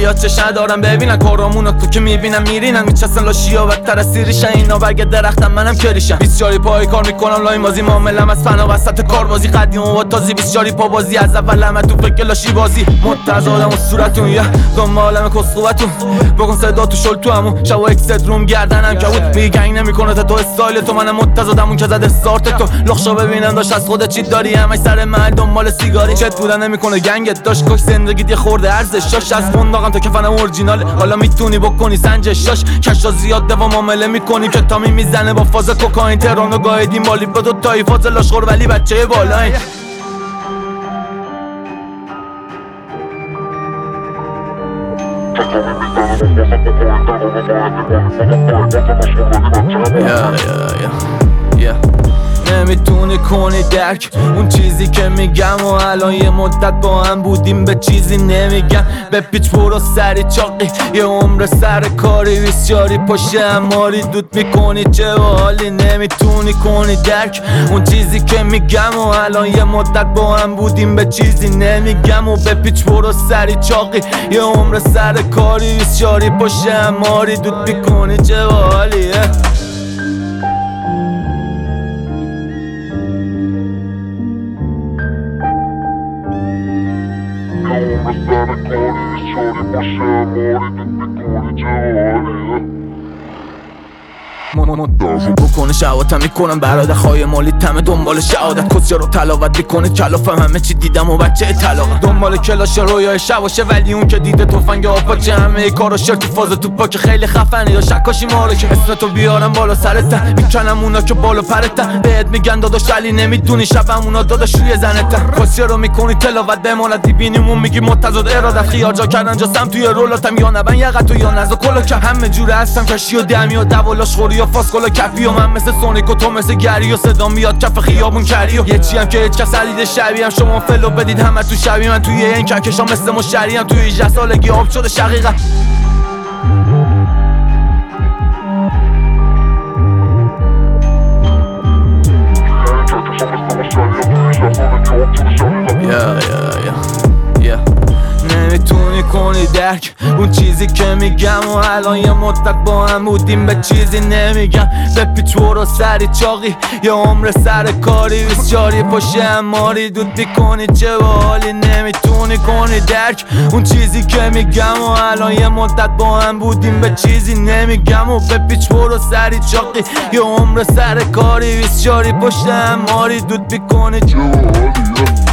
ها چش ندارم ببینن کارامونو تو که میبینم میرینن میچسن لاشیا بدتر از سیریشن اینا برگ درختم منم کریشم 24 پای کار میکنم لاین بازی معاملم از فنا وسط کاربازی قدیم و تازی 24 پا بازی از اول همه تو فکر لاشی بازی متضادم و صورتون یا دنبالم کس خوبتون بکن صدا تو شل تو همون شب و اکست روم گردنم که بود میگنگ نمیکنه تو استایل تو منم متضادمون که زد استارت تو لخشا ببینم داشت از خودت چی داری همش سر محل دنبال سیگاری چت بودن نمیکنه گنگت داشت کاش زندگیت یه خورده ارزشاش از فندقم تا کفن اورجینال حالا میتونی بکنی سنجشاش کشا زیاد دوام معامله میکنیم که تامی میزنه با فاز کوکائین تهران و گایدیم بالی با دو تایی فاز لاشخور ولی بچه بالاین نمیتونی کنی درک اون چیزی که میگم و الان یه مدت با هم بودیم به چیزی نمیگم به پیچ برو سری چاقی یه عمر سر کاری ویسیاری پاشه اماری دود میکنی چه حالی نمیتونی کنی درک اون چیزی که میگم و الان یه مدت با هم بودیم به چیزی نمیگم و به پیچ برو سری چاقی یه عمر سر کاری ویسیاری پاشه اماری دود میکنی چه حالی بکنه شهواتم میکنم برادر خواهی مالی تمه دنبال شهادت کسیا رو تلاوت میکنه کلافم همه چی دیدم و بچه طلاق دنبال کلاش رویای شباشه ولی اون که دیده توفنگ آپاچه همه کارا شرط تو فاز تو پاک خیلی خفنه یا شکاشی مارو که اسم تو بیارم بالا سرتن میکنم اونا که بالا پرتن بهت میگن داداش علی نمیدونی شبم اونا داداش روی زنتن کسیا رو میکنی تلاوت بمالت دیبینیمون میگی متضاد ارادت خیار جا کردن جا سم توی رولاتم یا نبن یقت و یا نزا کلا که همه جوره هستم کشی و دمی و دولاش خوری و فاسکولا کپی و من مثل سونیک و تو مثل گری و صدا میاد کف خیابون کری و یه چی هم که هیچ کس علیده شبیهم شما فلو بدید همه تو شبیه من توی این کهکشان مثل مشتریم توی 18 سالگی آب شده شقیقه نمیتونی کنی درک اون چیزی که میگم و الان یه مدت با هم بودیم به چیزی نمیگم به پیچ برو سری چاقی یه عمر سر کاری ویسیاری پاشه اماری دود میکنی چه حالی نمیتونی کنی درک اون چیزی که میگم و الان یه مدت با هم بودیم به چیزی نمیگم و به پیچ برو سری چاقی یه عمر سر کاری ویسیاری پاشه اماری دود میکنی چه حالی